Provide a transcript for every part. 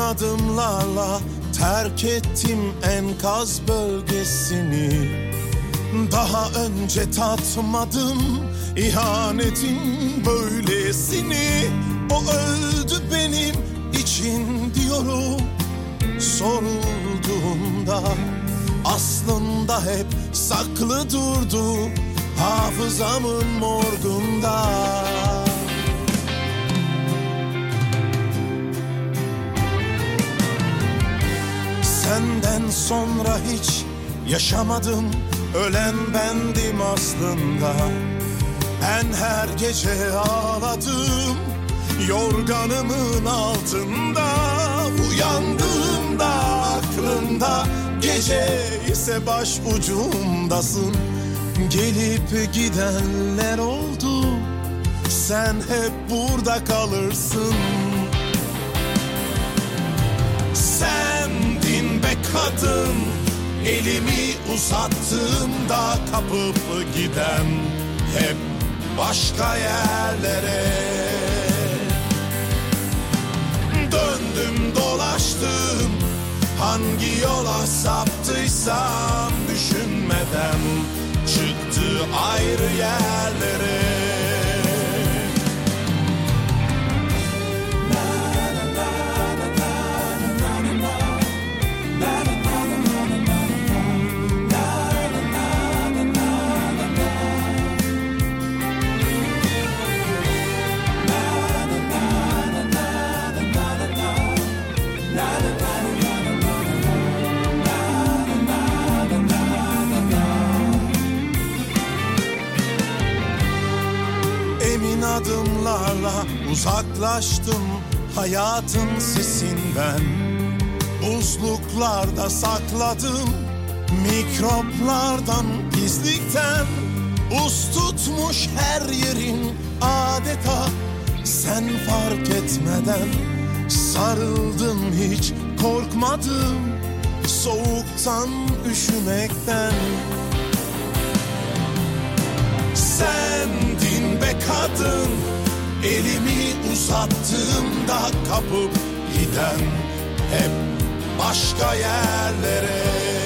adımlarla terk ettim enkaz bölgesini. Daha önce tatmadım ihanetin böylesini. O öldü benim için diyorum sorulduğunda. Aslında hep saklı durdu hafızamın morgunda. Senden sonra hiç yaşamadım, ölen bendim aslında. Ben her gece ağladım yorganımın altında. Uyandığımda aklımda, gece ise baş ucumdasın. Gelip gidenler oldu, sen hep burada kalırsın. Sendin be kadın, elimi uzattığımda kapıp giden hep başka yerlere. Döndüm dolaştım, hangi yola saptıysam düşünmeden çıktı ayrı yerlere. Adımlarla uzaklaştım hayatın sesinden. Buzluklarda sakladım mikroplardan pislikten. Buz tutmuş her yerin adeta, sen fark etmeden. Sarıldım hiç korkmadım soğuktan, üşümekten. Sendin be kadın, elimi uzattığımda kapıp giden hep başka yerlere.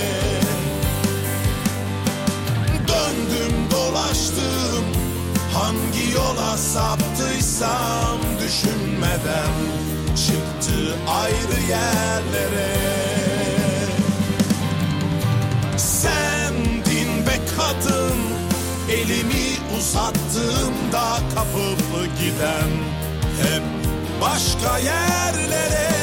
Döndüm dolaştım, hangi yola saptıysam düşünmeden çıktı ayrı yerlere. Sendin be kadın, elimi uzattığımda kapıp giden hep başka yerlere.